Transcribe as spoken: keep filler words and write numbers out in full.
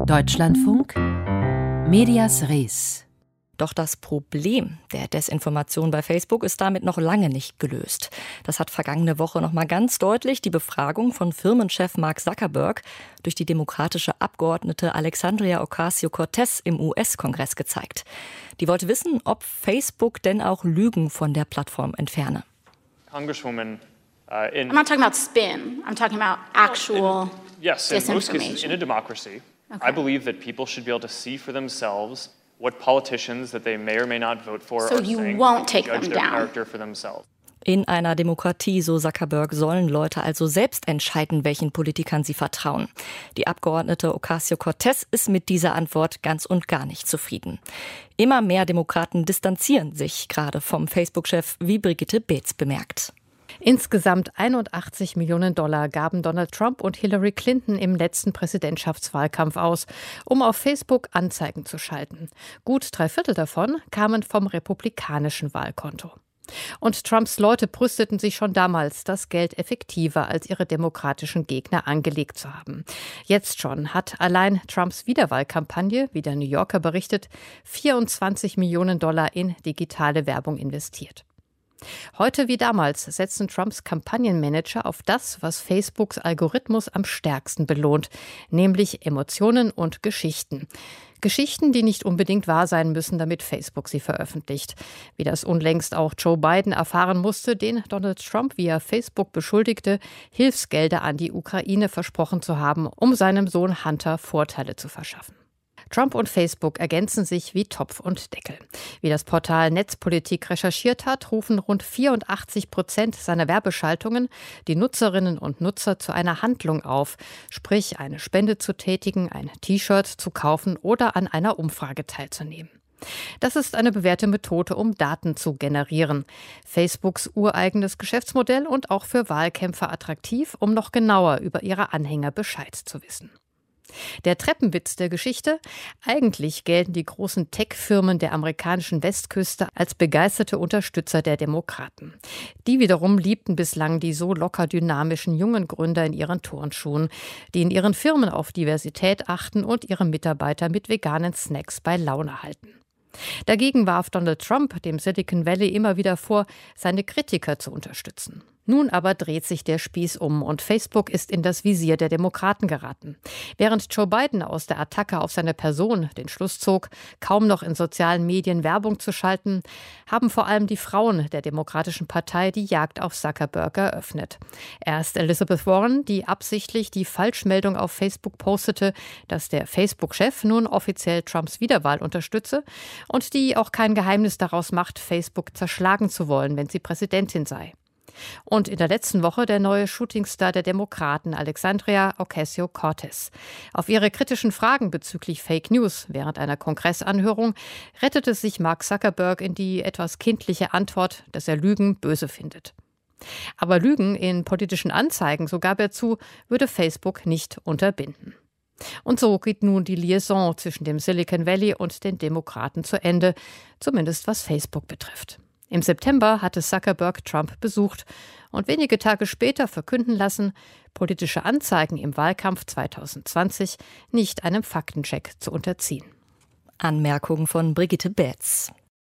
Deutschlandfunk Medias Res. Doch das Problem der Desinformation bei Facebook ist damit noch lange nicht gelöst. Das hat vergangene Woche noch mal ganz deutlich die Befragung von Firmenchef Mark Zuckerberg durch die demokratische Abgeordnete Alexandria Ocasio-Cortez im U S-Kongress gezeigt. Die wollte wissen, ob Facebook denn auch Lügen von der Plattform entferne. Congresswoman, uh, in I'm not talking about spin. I'm talking about actual in, yes, in most cases, disinformation. in a democracy, Okay. I believe that people should be able to see for themselves what politicians that they may or may not vote for So are you saying, won't and take judge them their down. character for themselves. In einer Demokratie, so Zuckerberg, sollen Leute also selbst entscheiden, welchen Politikern sie vertrauen. Die Abgeordnete Ocasio-Cortez ist mit dieser Antwort ganz und gar nicht zufrieden. Immer mehr Demokraten distanzieren sich gerade vom Facebook-Chef, wie Brigitte Beetz bemerkt. Insgesamt einundachtzig Millionen Dollar gaben Donald Trump und Hillary Clinton im letzten Präsidentschaftswahlkampf aus, um auf Facebook Anzeigen zu schalten. Gut drei Viertel davon kamen vom republikanischen Wahlkonto. Und Trumps Leute brüsteten sich schon damals, das Geld effektiver als ihre demokratischen Gegner angelegt zu haben. Jetzt schon hat allein Trumps Wiederwahlkampagne, wie der New Yorker berichtet, vierundzwanzig Millionen Dollar in digitale Werbung investiert. Heute wie damals setzen Trumps Kampagnenmanager auf das, was Facebooks Algorithmus am stärksten belohnt, nämlich Emotionen und Geschichten. Geschichten, die nicht unbedingt wahr sein müssen, damit Facebook sie veröffentlicht. Wie das unlängst auch Joe Biden erfahren musste, den Donald Trump via Facebook beschuldigte, Hilfsgelder an die Ukraine versprochen zu haben, um seinem Sohn Hunter Vorteile zu verschaffen. Trump und Facebook ergänzen sich wie Topf und Deckel. Wie das Portal Netzpolitik recherchiert hat, rufen rund vierundachtzig Prozent seiner Werbeschaltungen die Nutzerinnen und Nutzer zu einer Handlung auf, sprich eine Spende zu tätigen, ein T-Shirt zu kaufen oder an einer Umfrage teilzunehmen. Das ist eine bewährte Methode, um Daten zu generieren. Facebooks ureigenes Geschäftsmodell und auch für Wahlkämpfer attraktiv, um noch genauer über ihre Anhänger Bescheid zu wissen. Der Treppenwitz der Geschichte: Eigentlich gelten die großen Tech-Firmen der amerikanischen Westküste als begeisterte Unterstützer der Demokraten. Die wiederum liebten bislang die so locker dynamischen jungen Gründer in ihren Turnschuhen, die in ihren Firmen auf Diversität achten und ihre Mitarbeiter mit veganen Snacks bei Laune halten. Dagegen warf Donald Trump dem Silicon Valley immer wieder vor, seine Kritiker zu unterstützen. Nun aber dreht sich der Spieß um und Facebook ist in das Visier der Demokraten geraten. Während Joe Biden aus der Attacke auf seine Person den Schluss zog, kaum noch in sozialen Medien Werbung zu schalten, haben vor allem die Frauen der Demokratischen Partei die Jagd auf Zuckerberg eröffnet. Erst Elizabeth Warren, die absichtlich die Falschmeldung auf Facebook postete, dass der Facebook-Chef nun offiziell Trumps Wiederwahl unterstütze und die auch kein Geheimnis daraus macht, Facebook zerschlagen zu wollen, wenn sie Präsidentin sei. Und in der letzten Woche der neue Shootingstar der Demokraten, Alexandria Ocasio-Cortez. Auf ihre kritischen Fragen bezüglich Fake News während einer Kongressanhörung rettete sich Mark Zuckerberg in die etwas kindliche Antwort, dass er Lügen böse findet. Aber Lügen in politischen Anzeigen, so gab er zu, würde Facebook nicht unterbinden. Und so geht nun die Liaison zwischen dem Silicon Valley und den Demokraten zu Ende, zumindest was Facebook betrifft. Im September hatte Zuckerberg Trump besucht und wenige Tage später verkünden lassen, politische Anzeigen im Wahlkampf zwanzig zwanzig nicht einem Faktencheck zu unterziehen. Anmerkung von Brigitte Beetz.